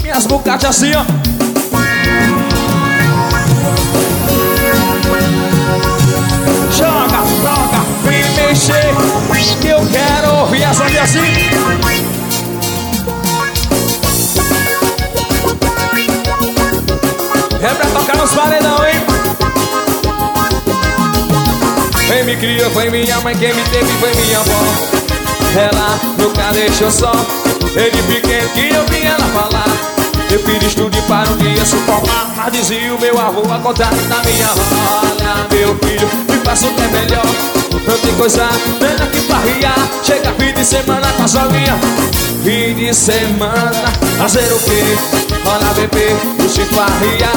Minhas bocates assim, ó. Joga, joga, vem mexer, que eu quero ouvir as ondas assim. É pra tocar nos paredão, hein? Quem me criou foi minha mãe, quem me teve foi minha avó. Ela nunca deixou só, desde pequeno que eu vi ela falar. Eu fiz estudo para um dia se formar, mas dizia o meu avô a contrário da minha avó. Olha meu filho, me faça o que é melhor. Não tem coisa melhor que farriar. Chega fim de semana com a sozinha. Fim de semana, fazer o quê? Olha bebê, deixa eu farriar.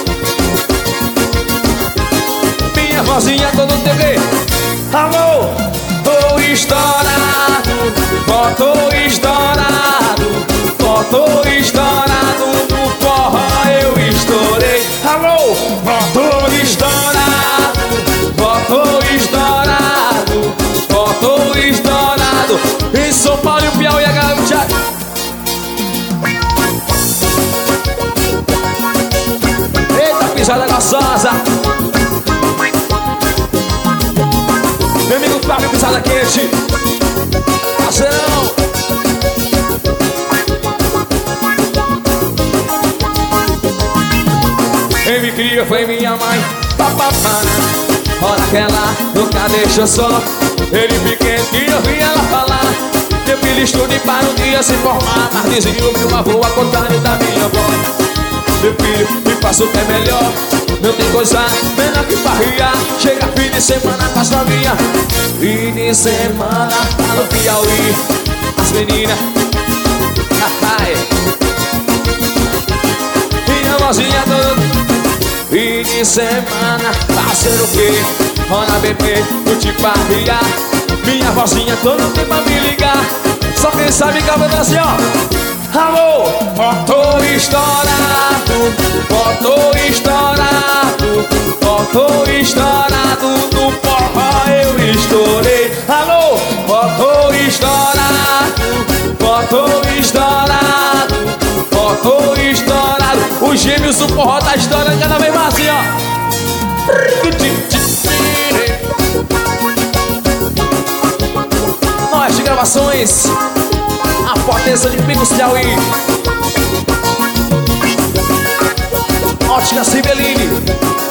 Minha vozinha todo TV. Alô, tô estourado, tô estourado, tô estourado no forró eu estourei. Alô, tô estourado, tô estourado, tô estourado. Em São Paulo e o Piauí a galera eita pisada gostosa. Meu amigo Flávio, pisada quente. Parceirão. Quem me cria foi minha mãe. Papapá. Olha que ela nunca deixou só. Ele pequeno que eu vi ela falar. Meu filho estude para um dia se formar, mas dizia o meu avô a contrário da minha avó. Meu filho, me faça o que é melhor. Não tem coisa melhor que farriar. Chega fim de semana com as novinhas. Fim de semana lá no Piauí. As meninas minha vozinha toda. Fim de semana fazer o quê? Olha bebê, eu te farriar. Minha vozinha todo tempo pra me ligar. Só quem sabe que eu vou assim, ó. Alô, tô estourado, tô estourado, tô estourado no forró eu estourei. Alô, tô estourado, tô estourado, tô estourado. Os gêmeos do forró tá estourando cada vez mais assim, ó. Nós de gravações, a potência de Picos Piauí. Ótica Cibeline.